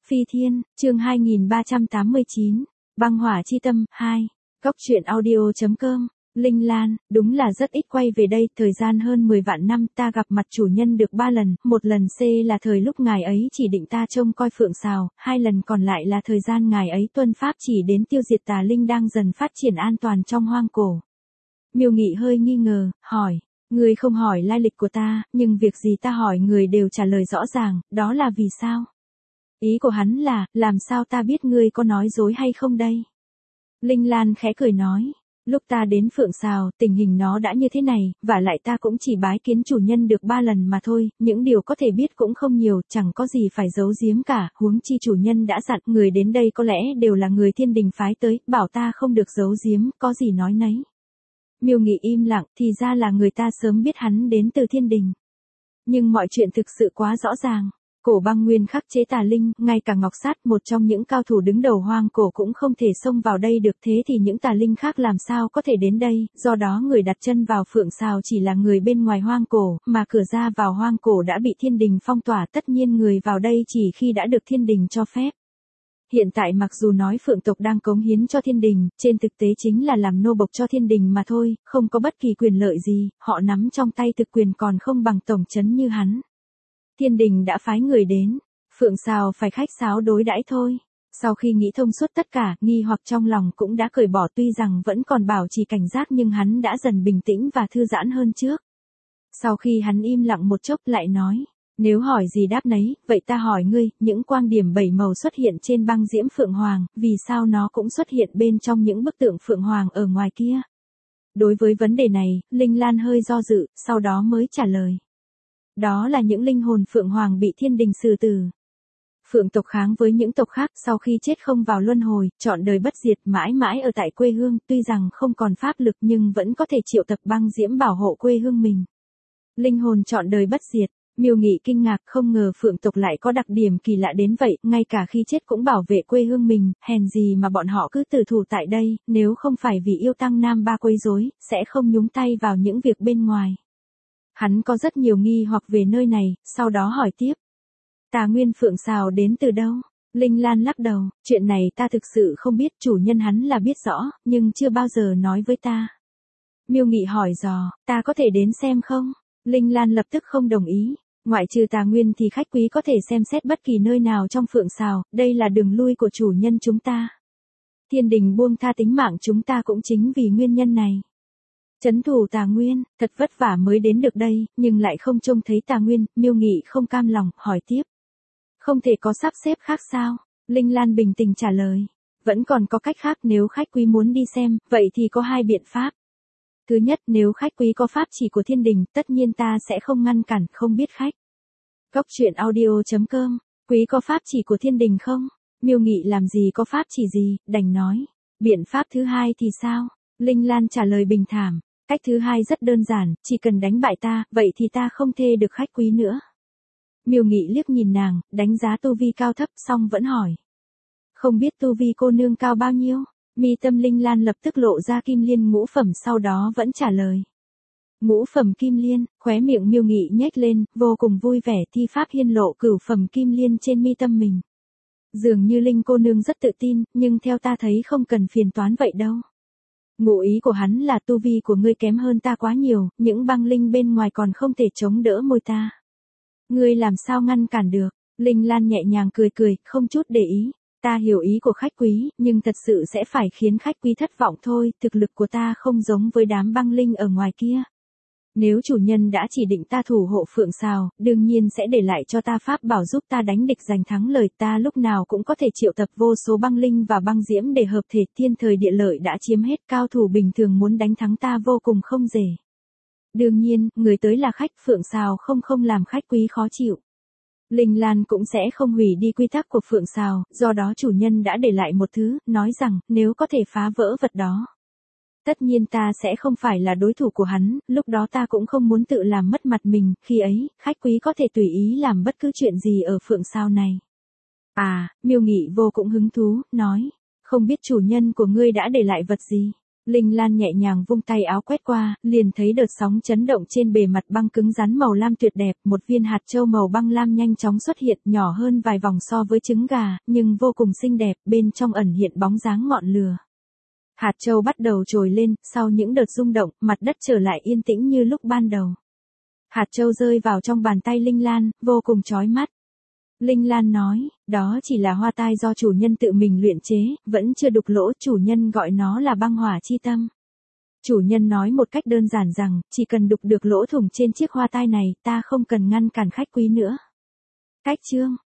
Phi Thiên, chương 2389, Băng Hỏa Chi Tâm, 2, Cốc truyện audio.com, Linh Lan, đúng là rất ít quay về đây, thời gian hơn 10 vạn năm ta gặp mặt chủ nhân được 3 lần, một lần C là thời lúc ngài ấy chỉ định ta trông coi phượng sào, 2 lần còn lại là thời gian ngài ấy tuân pháp chỉ đến tiêu diệt tà linh đang dần phát triển an toàn trong hoang cổ. Miêu Nghị hơi nghi ngờ, hỏi, người không hỏi lai lịch của ta, nhưng việc gì ta hỏi người đều trả lời rõ ràng, đó là vì sao? Ý của hắn là, làm sao ta biết ngươi có nói dối hay không đây? Linh Lan khẽ cười nói, lúc ta đến phượng sào, tình hình nó đã như thế này, và lại ta cũng chỉ bái kiến chủ nhân được 3 lần mà thôi, những điều có thể biết cũng không nhiều, chẳng có gì phải giấu giếm cả, huống chi chủ nhân đã dặn, người đến đây có lẽ đều là người thiên đình phái tới, bảo ta không được giấu giếm, có gì nói nấy. Miêu Nghị im lặng, thì ra là người ta sớm biết hắn đến từ thiên đình. Nhưng mọi chuyện thực sự quá rõ ràng. Cổ Băng Nguyên khắc chế tà linh, ngay cả Ngọc Sát, một trong những cao thủ đứng đầu hoang cổ cũng không thể xông vào đây được, thế thì những tà linh khác làm sao có thể đến đây, do đó người đặt chân vào phượng sào chỉ là người bên ngoài hoang cổ, mà cửa ra vào hoang cổ đã bị thiên đình phong tỏa, tất nhiên người vào đây chỉ khi đã được thiên đình cho phép. Hiện tại mặc dù nói phượng tộc đang cống hiến cho thiên đình, trên thực tế chính là làm nô bộc cho thiên đình mà thôi, không có bất kỳ quyền lợi gì, họ nắm trong tay thực quyền còn không bằng tổng trấn như hắn. Thiên đình đã phái người đến, phượng sào phải khách sáo đối đãi thôi. Sau khi nghĩ thông suốt tất cả, nghi hoặc trong lòng cũng đã cởi bỏ, tuy rằng vẫn còn bảo trì cảnh giác nhưng hắn đã dần bình tĩnh và thư giãn hơn trước. Sau khi hắn im lặng một chốc lại nói, nếu hỏi gì đáp nấy, vậy ta hỏi ngươi, những quang điểm 7 màu xuất hiện trên băng diễm phượng hoàng, vì sao nó cũng xuất hiện bên trong những bức tượng phượng hoàng ở ngoài kia? Đối với vấn đề này, Linh Lan hơi do dự, sau đó mới trả lời. Đó là những linh hồn phượng hoàng bị thiên đình xử tử. Phượng tộc kháng với những tộc khác, sau khi chết không vào luân hồi, trọn đời bất diệt, mãi mãi ở tại quê hương, tuy rằng không còn pháp lực nhưng vẫn có thể triệu tập băng diễm bảo hộ quê hương mình. Linh hồn trọn đời bất diệt. Miêu Nghị kinh ngạc, không ngờ phượng tộc lại có đặc điểm kỳ lạ đến vậy, ngay cả khi chết cũng bảo vệ quê hương mình, hèn gì mà bọn họ cứ tử thủ tại đây, nếu không phải vì yêu tăng nam ba quấy rối, sẽ không nhúng tay vào những việc bên ngoài. Hắn có rất nhiều nghi hoặc về nơi này, sau đó hỏi tiếp. Tà Nguyên phượng sào đến từ đâu? Linh Lan lắc đầu, chuyện này ta thực sự không biết, chủ nhân hắn là biết rõ, nhưng chưa bao giờ nói với ta. Miêu Nghị hỏi dò, ta có thể đến xem không? Linh Lan lập tức không đồng ý. Ngoại trừ Tà Nguyên thì khách quý có thể xem xét bất kỳ nơi nào trong phượng sào, đây là đường lui của chủ nhân chúng ta. Thiên đình buông tha tính mạng chúng ta cũng chính vì nguyên nhân này. Trấn thủ Tà Nguyên, thật vất vả mới đến được đây, nhưng lại không trông thấy Tà Nguyên, Miêu Nghị không cam lòng, hỏi tiếp. Không thể có sắp xếp khác sao? Linh Lan bình tĩnh trả lời. Vẫn còn có cách khác, nếu khách quý muốn đi xem, vậy thì có 2 biện pháp. Thứ nhất, nếu khách quý có pháp chỉ của thiên đình, tất nhiên ta sẽ không ngăn cản, không biết khách. Cốc truyện audio.com, quý có pháp chỉ của thiên đình không? Miêu Nghị làm gì có pháp chỉ gì, đành nói. Biện pháp thứ 2 thì sao? Linh Lan trả lời bình thản. Cách thứ 2 rất đơn giản, chỉ cần đánh bại ta, vậy thì ta không thê được khách quý nữa. Miêu Nghị liếc nhìn nàng, đánh giá tu vi cao thấp, xong vẫn hỏi. Không biết tu vi cô nương cao bao nhiêu? Mi tâm Linh Lan lập tức lộ ra kim liên ngũ phẩm, sau đó vẫn trả lời. Ngũ phẩm kim liên, khóe miệng Miêu Nghị nhếch lên, vô cùng vui vẻ, thi pháp hiên lộ cửu phẩm kim liên trên mi tâm mình. Dường như Linh cô nương rất tự tin, nhưng theo ta thấy không cần phiền toán vậy đâu. Ngụ ý của hắn là tu vi của ngươi kém hơn ta quá nhiều, những băng linh bên ngoài còn không thể chống đỡ môi ta. Ngươi làm sao ngăn cản được? Linh Lan nhẹ nhàng cười cười, không chút để ý. Ta hiểu ý của khách quý, nhưng thật sự sẽ phải khiến khách quý thất vọng thôi, thực lực của ta không giống với đám băng linh ở ngoài kia. Nếu chủ nhân đã chỉ định ta thủ hộ phượng sào, đương nhiên sẽ để lại cho ta pháp bảo giúp ta đánh địch giành thắng lợi, ta lúc nào cũng có thể triệu tập vô số băng linh và băng diễm để hợp thể, thiên thời địa lợi đã chiếm hết, cao thủ bình thường muốn đánh thắng ta vô cùng không dễ. Đương nhiên, người tới là khách, phượng sào không làm khách quý khó chịu. Linh Lan cũng sẽ không hủy đi quy tắc của phượng sào, do đó chủ nhân đã để lại một thứ, nói rằng, nếu có thể phá vỡ vật đó. Tất nhiên ta sẽ không phải là đối thủ của hắn, lúc đó ta cũng không muốn tự làm mất mặt mình, khi ấy, khách quý có thể tùy ý làm bất cứ chuyện gì ở phượng sào này. À, Miêu Nghị vô cùng hứng thú, nói, không biết chủ nhân của ngươi đã để lại vật gì. Linh Lan nhẹ nhàng vung tay áo quét qua, liền thấy đợt sóng chấn động trên bề mặt băng cứng rắn màu lam tuyệt đẹp, một viên hạt châu màu băng lam nhanh chóng xuất hiện, nhỏ hơn vài vòng so với trứng gà, nhưng vô cùng xinh đẹp, bên trong ẩn hiện bóng dáng ngọn lửa. Hạt châu bắt đầu trồi lên, sau những đợt rung động, mặt đất trở lại yên tĩnh như lúc ban đầu. Hạt châu rơi vào trong bàn tay Linh Lan, vô cùng chói mắt. Linh Lan nói, đó chỉ là hoa tai do chủ nhân tự mình luyện chế, vẫn chưa đục lỗ, chủ nhân gọi nó là băng hỏa chi tâm. Chủ nhân nói một cách đơn giản rằng, chỉ cần đục được lỗ thủng trên chiếc hoa tai này, ta không cần ngăn cản khách quý nữa. Cách chương